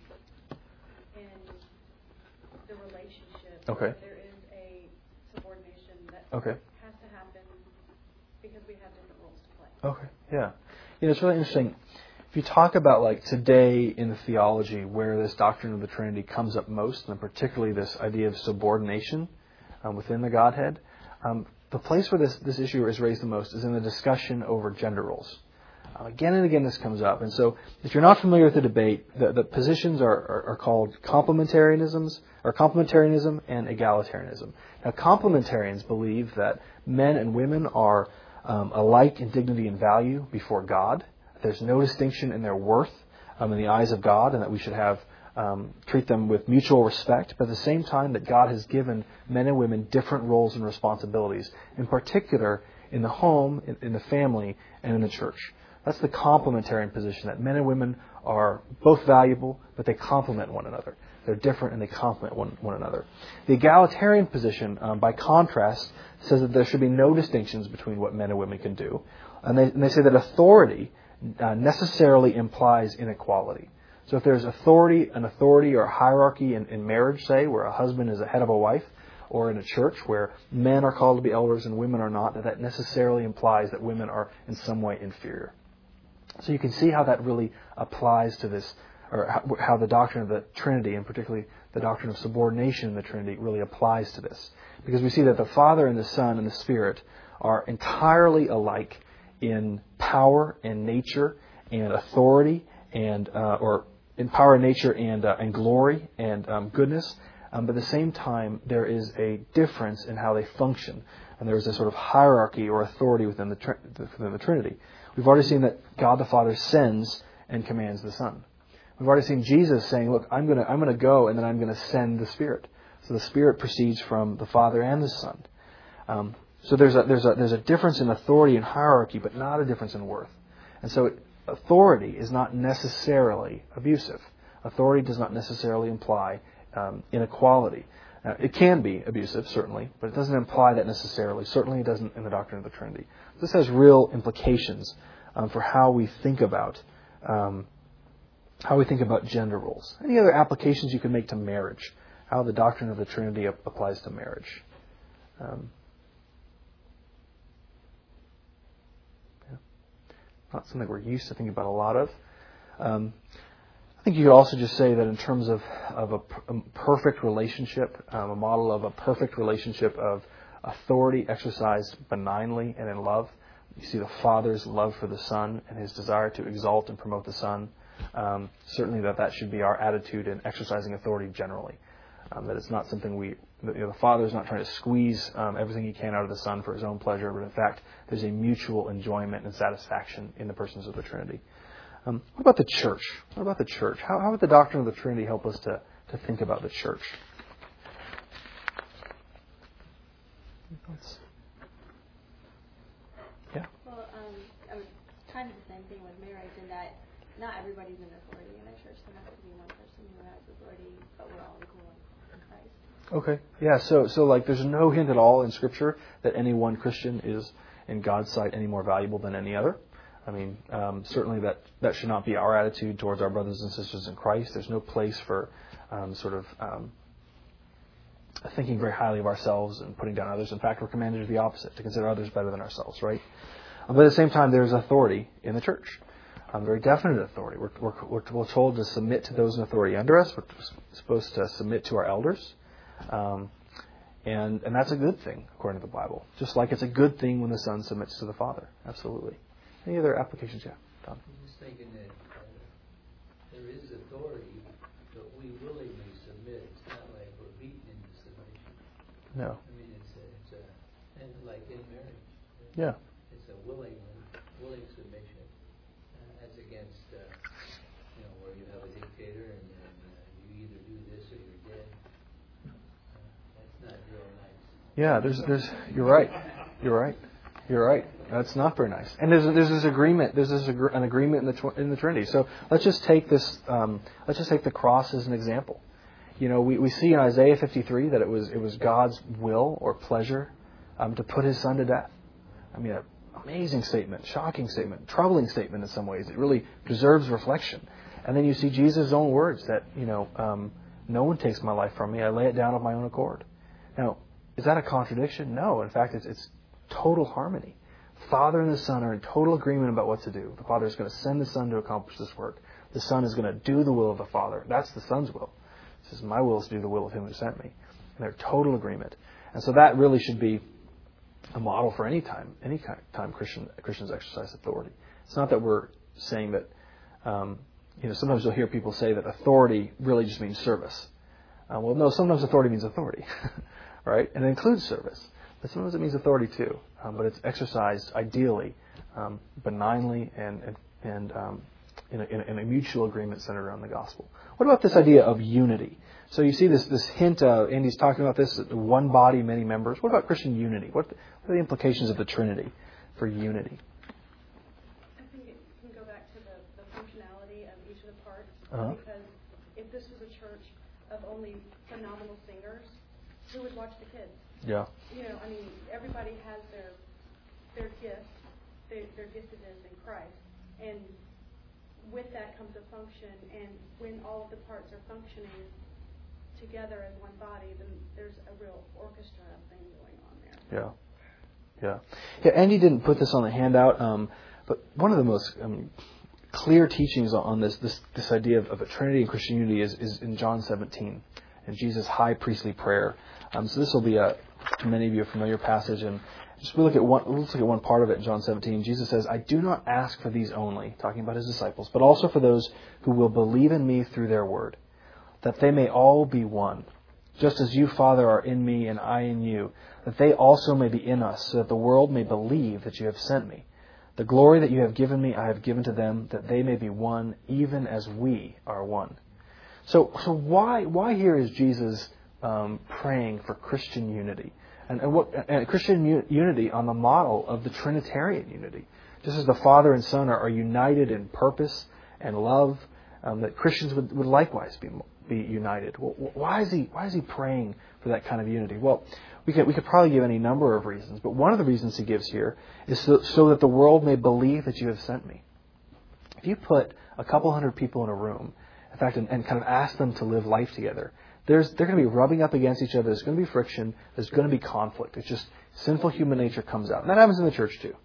in the relationship. Okay. There is a subordination that Okay. has to happen because we have different roles to play. Okay. Yeah. It's really interesting. If you talk about today in the theology where this doctrine of the Trinity comes up most, and particularly this idea of subordination within the Godhead, the place where this issue is raised the most is in the discussion over gender roles. Again and again this comes up. And so if you're not familiar with the debate, the positions are called complementarianism and egalitarianism. Now, complementarians believe that men and women are alike in dignity and value before God. There's no distinction in their worth in the eyes of God, and that we should treat them with mutual respect, but at the same time that God has given men and women different roles and responsibilities, in particular in the home, in the family, and in the church. That's the complementarian position, that men and women are both valuable, but they complement one another. They're different and they complement one another. The egalitarian position, by contrast, says that there should be no distinctions between what men and women can do. And they say that authority necessarily implies inequality. So if there's an authority or hierarchy in marriage, say, where a husband is the head of a wife, or in a church where men are called to be elders and women are not, that necessarily implies that women are in some way inferior. So you can see how that really applies to this, or how the doctrine of the Trinity, and particularly the doctrine of subordination in the Trinity, really applies to this. Because we see that the Father and the Son and the Spirit are entirely alike in power and nature and authority and or in power and nature and glory and goodness. But at the same time, there is a difference in how they function. And there is a sort of hierarchy or authority within the Trinity. We've already seen that God the Father sends and commands the Son. We've already seen Jesus saying, look, I'm going to go and then I'm going to send the Spirit. So the Spirit proceeds from the Father and the Son. So there's a difference in authority and hierarchy, but not a difference in worth. And so authority is not necessarily abusive. Authority does not necessarily imply inequality. It can be abusive, certainly, but it doesn't imply that necessarily. Certainly it doesn't in the doctrine of the Trinity. This has real implications for how we think about gender roles. Any other applications you can make to marriage how the doctrine of the Trinity applies to marriage. Not something we're used to thinking about a lot of. I think you could also just say that in terms of a perfect relationship, a model of a perfect relationship of authority exercised benignly and in love. You see the Father's love for the Son and His desire to exalt and promote the Son. Certainly that should be our attitude in exercising authority generally. That it's not something the Father is not trying to squeeze everything He can out of the Son for His own pleasure, but in fact there's a mutual enjoyment and satisfaction in the persons of the Trinity. What about the church? What about the church? How would the doctrine of the Trinity help us to think about the church? Yeah. Well, I mean, kind of the same thing with marriage in that not everybody's an authority in a church. There has to be one person who has authority, but we're all equal in Christ. Okay. Yeah. So like, there's no hint at all in Scripture that any one Christian is, in God's sight, any more valuable than any other. I mean, certainly that should not be our attitude towards our brothers and sisters in Christ. There's no place for thinking very highly of ourselves and putting down others. In fact, we're commanded to the opposite, to consider others better than ourselves, right? But at the same time, there's authority in the church, very definite authority. We're told to submit to those in authority under us. We're supposed to submit to our elders. And that's a good thing, according to the Bible. Just like it's a good thing when the Son submits to the Father. Absolutely. Any other applications? Yeah, Tom? I'm just thinking that there is authority, but we willingly submit. It's not like we're beaten into submission. No. I mean, and like in marriage. Yeah. It's a willing submission. As against, where you have a dictator and you either do this or you're dead. That's not real nice. Yeah, there's. You're right. That's not very nice. And there's this agreement. There's an agreement in the Trinity. So let's just take this. Let's just take the cross as an example. We see in Isaiah 53 that it was God's will or pleasure to put His Son to death. I mean, an amazing statement, shocking statement, troubling statement in some ways. It really deserves reflection. And then you see Jesus' own words that no one takes my life from me. I lay it down of my own accord. Now, is that a contradiction? No. In fact, it's total harmony. Father and the Son are in total agreement about what to do. The Father is going to send the Son to accomplish this work. The Son is going to do the will of the Father. That's the Son's will. He says, my will is to do the will of Him who sent me. And they're total agreement. And so that really should be a model for any time Christians exercise authority. It's not that we're saying that, sometimes you'll hear people say that authority really just means service. Well, no, sometimes authority means authority, right? And it includes service. But sometimes it means authority too. But it's exercised ideally, benignly, and in a mutual agreement centered around the gospel. What about this idea of unity? So you see this hint. Andy's talking about this: one body, many members. What about Christian unity? What are the implications of the Trinity for unity? I think it can go back to the functionality of each of the parts. Because if this was a church of only phenomenal singers, who would watch the kids? Yeah. Everybody has their gifts, their giftedness in Christ, and with that comes a function. And when all of the parts are functioning together as one body, then there's a real orchestra thing going on there. Yeah. Andy didn't put this on the handout, but one of the most clear teachings on this idea of a Trinity and Christian unity is in John 17, and Jesus' high priestly prayer. So this will be to many of you a familiar passage, and let's look at one part of it in John 17. Jesus says, I do not ask for these only, talking about His disciples, but also for those who will believe in me through their word, that they may all be one, just as you, Father, are in me and I in you, that they also may be in us, so that the world may believe that you have sent me. The glory that you have given me, I have given to them, that they may be one, even as we are one. So why here is Jesus praying for Christian unity, and Christian unity on the model of the Trinitarian unity, just as the Father and Son are united in purpose and love, that Christians would likewise be united. Well, why is he praying for that kind of unity? Well, we could probably give any number of reasons, but one of the reasons he gives here is so that the world may believe that you have sent me. If you put a couple hundred people in a room, in fact, and kind of ask them to live life together, they're going to be rubbing up against each other. There's going to be friction. There's going to be conflict. It's just sinful human nature comes out. And that happens in the church too.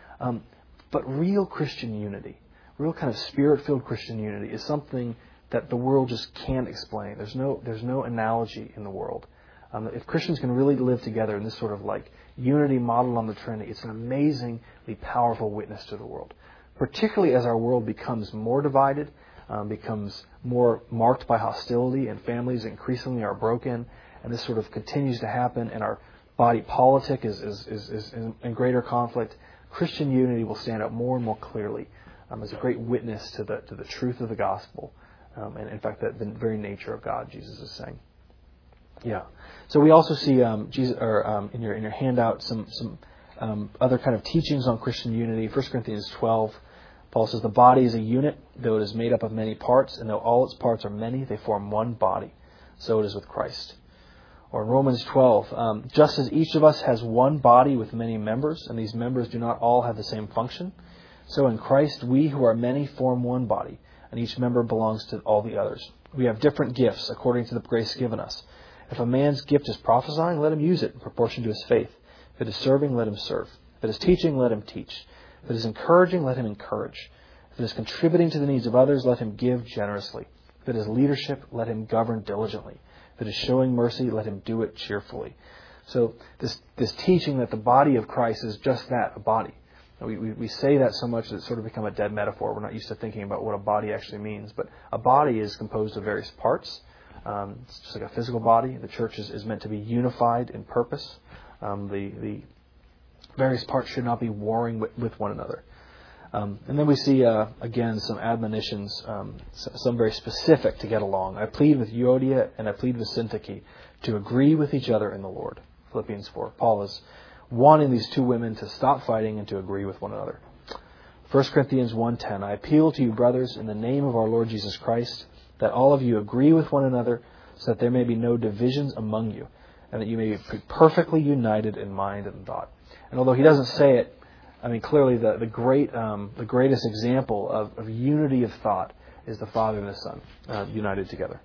But real Christian unity, real kind of spirit-filled Christian unity is something that the world just can't explain. There's no analogy in the world. If Christians can really live together in this sort of like unity modeled on the Trinity, it's an amazingly powerful witness to the world. Particularly as our world becomes more divided, becomes more marked by hostility, and families increasingly are broken, and this sort of continues to happen, and our body politic is in greater conflict. Christian unity will stand out more and more clearly as a great witness to the truth of the gospel, and in fact the very nature of God. Jesus is saying. Yeah. So we also see Jesus, or in your handout, some other kind of teachings on Christian unity. 1 Corinthians 12, Paul says, the body is a unit, though it is made up of many parts, and though all its parts are many, they form one body. So it is with Christ. Or in Romans 12, just as each of us has one body with many members, and these members do not all have the same function, so in Christ we who are many form one body, and each member belongs to all the others. We have different gifts according to the grace given us. If a man's gift is prophesying, let him use it in proportion to his faith. If it is serving, let him serve. If it is teaching, let him teach. If it is encouraging, let him encourage. If it is contributing to the needs of others, let him give generously. If it is leadership, let him govern diligently. If it is showing mercy, let him do it cheerfully. So this teaching that the body of Christ is just that, a body. We say that so much that it's sort of become a dead metaphor. We're not used to thinking about what a body actually means. But a body is composed of various parts. It's just like a physical body. The church is meant to be unified in purpose. The various parts should not be warring with one another. And then we see, again, some admonitions, some very specific to get along. I plead with Euodia and I plead with Syntyche to agree with each other in the Lord. Philippians 4. Paul is wanting these two women to stop fighting and to agree with one another. 1 Corinthians 1:10. I appeal to you, brothers, in the name of our Lord Jesus Christ, that all of you agree with one another, so that there may be no divisions among you, and that you may be perfectly united in mind and thought. And although he doesn't say it, I mean, clearly the greatest example of unity of thought is the Father and the Son united together.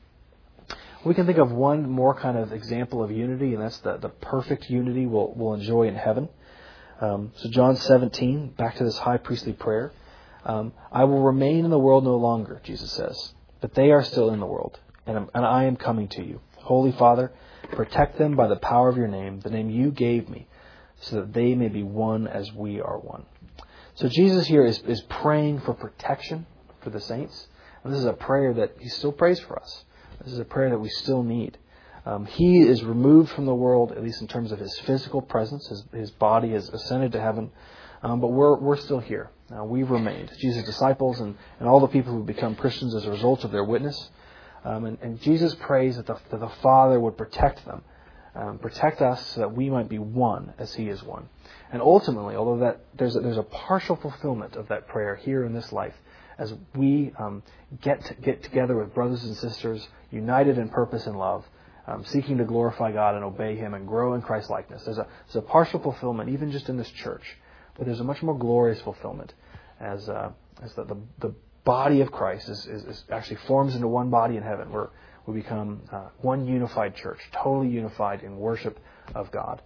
We can think of one more kind of example of unity, and that's the perfect unity we'll enjoy in heaven. So John 17, back to this high priestly prayer. I will remain in the world no longer, Jesus says, but they are still in the world, and I am coming to you. Holy Father, protect them by the power of your name, the name you gave me, so that they may be one as we are one. So Jesus here is praying for protection for the saints. And this is a prayer that he still prays for us. This is a prayer that we still need. He is removed from the world, at least in terms of his physical presence. His body has ascended to heaven. But we're still here. We've remained. Jesus' disciples and all the people who become Christians as a result of their witness. And Jesus prays that the Father would protect them. Protect us so that we might be one as he is one. And ultimately, although there's a partial fulfillment of that prayer here in this life, as we get together with brothers and sisters, united in purpose and love, seeking to glorify God and obey him and grow in Christ's likeness. There's a partial fulfillment even just in this church, but there's a much more glorious fulfillment as the body of Christ is actually forms into one body in heaven, where we become one unified church, totally unified in worship of God.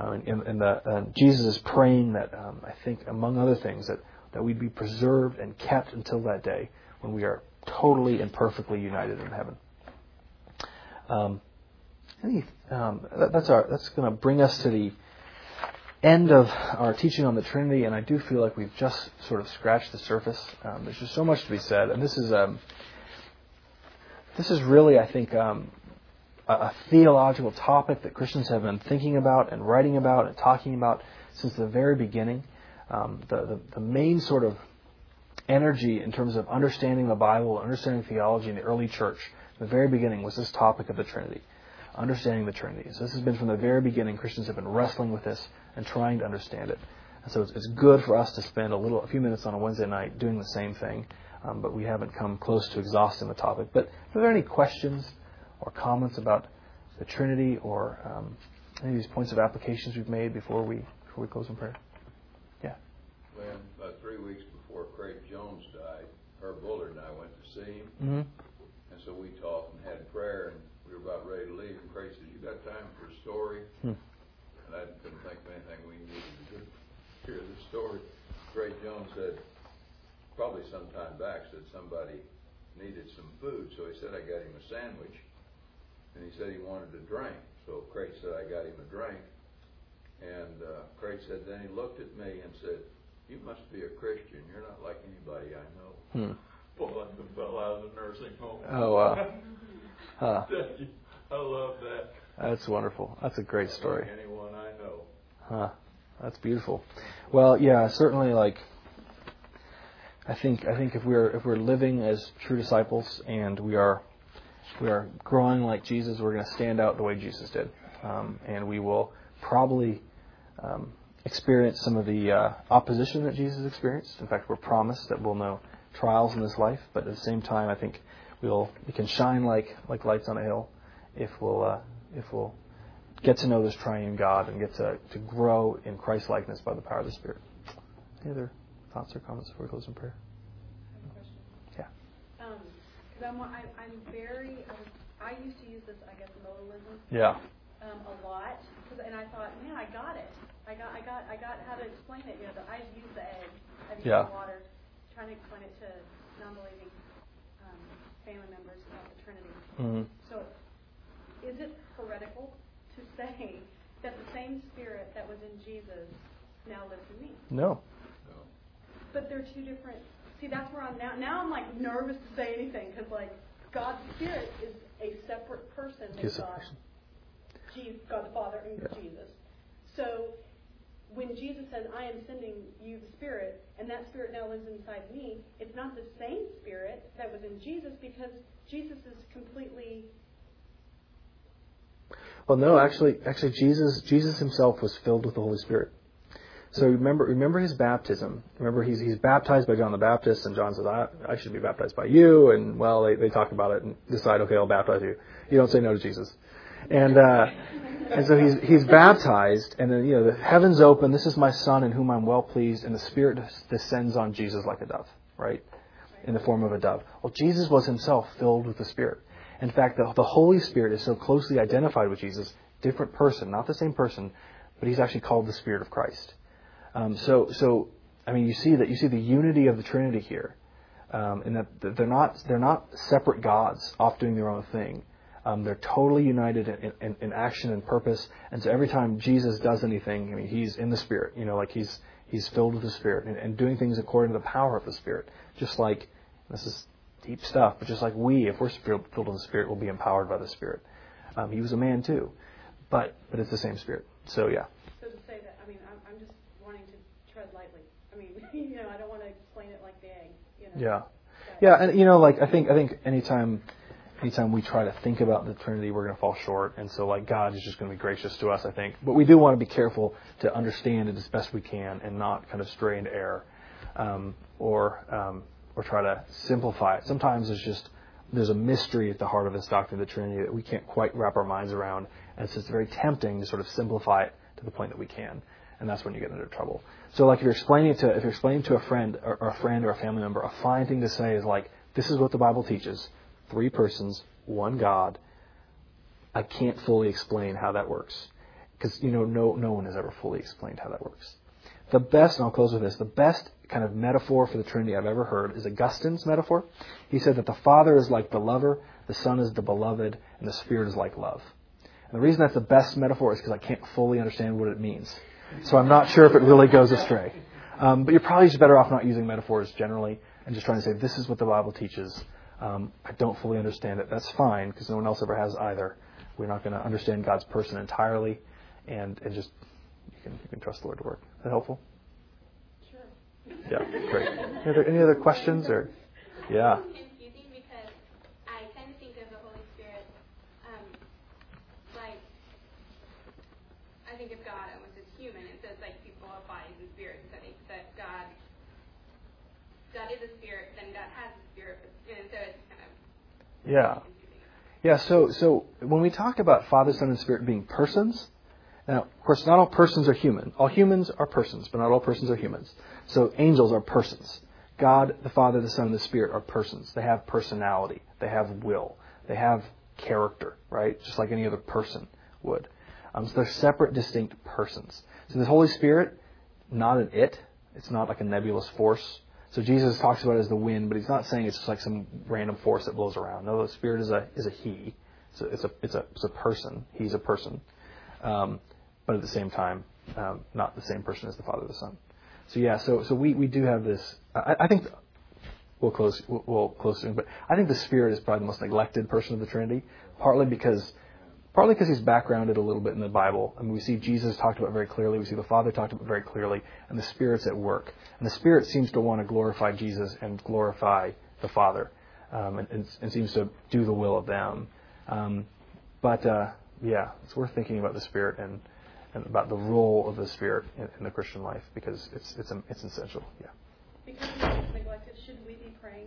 And Jesus is praying that, I think, among other things, that we'd be preserved and kept until that day when we are totally and perfectly united in heaven. That's going to bring us to the end of our teaching on the Trinity, and I do feel like we've just sort of scratched the surface. There's just so much to be said, and this is really, I think, a theological topic that Christians have been thinking about and writing about and talking about since the very beginning. The main sort of energy in terms of understanding the Bible, understanding theology in the early church, from the very beginning, was this topic of the Trinity, understanding the Trinity. So this has been from the very beginning. Christians have been wrestling with this and trying to understand it. And so it's good for us to spend a few minutes on a Wednesday night doing the same thing. But we haven't come close to exhausting the topic. But are there any questions or comments about the Trinity or any of these points of applications we've made before we close in prayer? Yeah. When about 3 weeks before Craig Jones died, Herb Bullard and I went to see him. Mm-hmm. And so we talked and had prayer, and we were food. So he said, I got him a sandwich. And he said he wanted a drink. So Craig said, I got him a drink. And Craig said, then he looked at me and said, you must be a Christian. You're not like anybody I know. Pulled up and fell out of the nursing home. Oh, wow. Huh. I love that. That's wonderful. That's a great story. Like anyone I know. Huh. That's beautiful. Well, yeah, certainly. Like, I think if we're living as true disciples and we are growing like Jesus, we're going to stand out the way Jesus did, and we will probably experience some of the opposition that Jesus experienced. In fact, we're promised that we'll know trials in this life, but at the same time, I think we can shine like lights on a hill if we'll get to know this triune God and get to grow in Christ likeness by the power of the Spirit. Any other thoughts or comments before we close in prayer? I have a question. Yeah. Because I used to use this, I guess, modalism. Yeah. A lot, and I thought, man, I got it. I got how to explain it. I used the egg, I've used the water, trying to explain it to non-believing family members about the Trinity. Mm-hmm. So, is it heretical to say that the same Spirit that was in Jesus now lives in me? No. But they're two different. See, that's where I'm now. Now I'm like nervous to say anything because like God's Spirit is a separate person than God the Father and Jesus. So when Jesus says, I am sending you the Spirit, and that Spirit now lives inside me, it's not the same Spirit that was in Jesus because Jesus is completely... Well, no, actually, Jesus himself was filled with the Holy Spirit. So remember his baptism. Remember he's baptized by John the Baptist, and John says, I should be baptized by you. And well, they talk about it and decide, okay, I'll baptize you. You don't say no to Jesus. And so he's baptized, and then the heavens open. This is my Son, in whom I'm well pleased, and the Spirit descends on Jesus like a dove, right, in the form of a dove. Well, Jesus was himself filled with the Spirit. In fact, the Holy Spirit is so closely identified with Jesus, different person, not the same person, but he's actually called the Spirit of Christ. So I mean, you see the unity of the Trinity here, in that they're not separate gods off doing their own thing. They're totally united in action and purpose. And so every time Jesus does anything, I mean, he's in the Spirit. Like he's filled with the Spirit and doing things according to the power of the Spirit. Just like, this is deep stuff, but just like if we're filled with the Spirit, we'll be empowered by the Spirit. He was a man too, but it's the same Spirit. So yeah. So to say that, I mean, I'm just wanting to tread lightly. I mean, I don't want to explain it like the egg. Yeah. Yeah, and like I think anytime we try to think about the Trinity, we're going to fall short. And so, like, God is just going to be gracious to us, I think. But we do want to be careful to understand it as best we can and not kind of stray into error, or try to simplify it. Sometimes there's a mystery at the heart of this doctrine of the Trinity that we can't quite wrap our minds around, and it's just very tempting to sort of simplify it to the point that we can, and that's when you get into trouble. So, like, if you're explaining to a friend or a family member, a fine thing to say is like, this is what the Bible teaches. 3 persons, 1 God. I can't fully explain how that works. Because, no one has ever fully explained how that works. The best, and I'll close with this, the best kind of metaphor for the Trinity I've ever heard is Augustine's metaphor. He said that the Father is like the lover, the Son is the beloved, and the Spirit is like love. And the reason that's the best metaphor is because I can't fully understand what it means. So I'm not sure if it really goes astray. But you're probably just better off not using metaphors generally and just trying to say, this is what the Bible teaches. I don't fully understand it. That's fine, because no one else ever has either. We're not going to understand God's person entirely, and just you can trust the Lord to work. Is that helpful? Sure. Yeah, great. Any other questions or? Yeah. It's confusing because I kind of think of the Holy Spirit like I think of God almost as human. It says like people have bodies and spirits. I think that God is a spirit, then God has a spirit, and so it's kind of confusing. Yeah. So when we talk about Father, Son, and Spirit being persons, now of course not all persons are human. All humans are persons, but not all persons are humans. So angels are persons. God, the Father, the Son, and the Spirit are persons. They have personality. They have will. They have character, right? Just like any other person would. So they're separate, distinct persons. So the Holy Spirit, not an it. It's not like a nebulous force. So Jesus talks about it as the wind, but he's not saying it's just like some random force that blows around. No, the Spirit is a he. It's a person. He's a person. But at the same time, not the same person as the Father, the Son. So yeah, so we do have this. I think we'll close soon, but I think the Spirit is probably the most neglected person of the Trinity, partly because he's backgrounded a little bit in the Bible. I mean, we see Jesus talked about very clearly. We see the Father talked about very clearly, and the Spirit's at work. And the Spirit seems to want to glorify Jesus and glorify the Father, and seems to do the will of them. But it's worth thinking about the Spirit and about the role of the Spirit in the Christian life, because it's essential. Yeah. Because it's neglected, should we be praying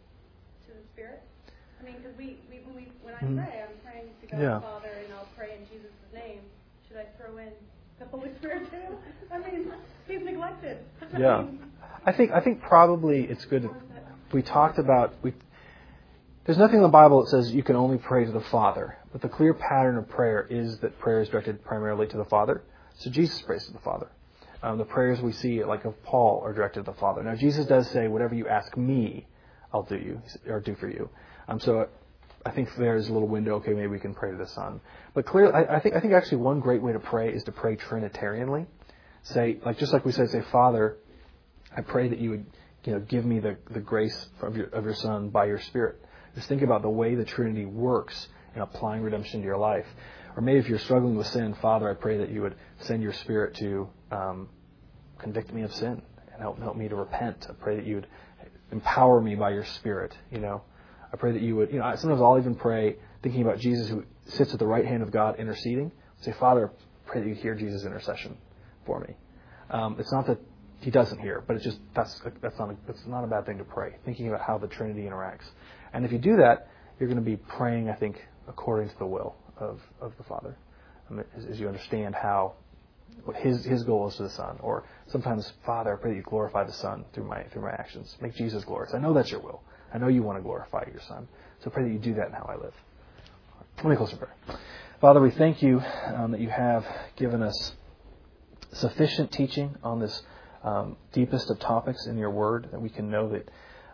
to the Spirit? I mean, because when I pray, I'm praying to God the Father, and I'll pray in Jesus' name. Should I throw in the Holy Spirit too? I mean, he's neglected. Yeah. I think probably it's good. We talked about there's nothing in the Bible that says you can only pray to the Father, but the clear pattern of prayer is that prayer is directed primarily to the Father. So Jesus prays to the Father. The prayers we see, like of Paul, are directed to the Father. Now Jesus does say, "Whatever you ask me, I'll do for you." So I think there's a little window. Okay, maybe we can pray to the Son. But clearly, I think actually one great way to pray is to pray Trinitarianly. Say, just like we say, Father, I pray that you would, give me the grace of your Son by your Spirit. Just think about the way the Trinity works in applying redemption to your life. Or maybe if you're struggling with sin, Father, I pray that you would send your Spirit to convict me of sin and help me to repent. I pray that you would empower me by your Spirit. I pray that you would. Sometimes I'll even pray thinking about Jesus, who sits at the right hand of God interceding. Say, Father, I pray that you hear Jesus' intercession for me. It's not that he doesn't hear, but it's just that's not a bad thing to pray. Thinking about how the Trinity interacts. And if you do that, you're going to be praying, I think, according to the will of the Father, as you understand what his goal is to the Son. Or sometimes, Father, I pray that you glorify the Son through my actions. Make Jesus glorious. I know that's your will. I know you want to glorify your Son. So I pray that you do that in how I live. Let me close in prayer. Father, we thank you that you have given us sufficient teaching on this deepest of topics in your word, that we can know that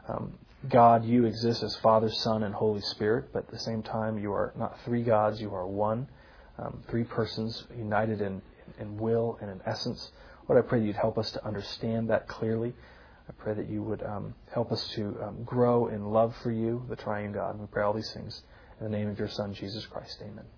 God, you exist as Father, Son, and Holy Spirit, but at the same time you are not three gods, you are one, three persons united in will and in essence. Lord, I pray that you'd help us to understand that clearly. I pray that you would help us to grow in love for you, the triune God. And we pray all these things in the name of your Son, Jesus Christ. Amen.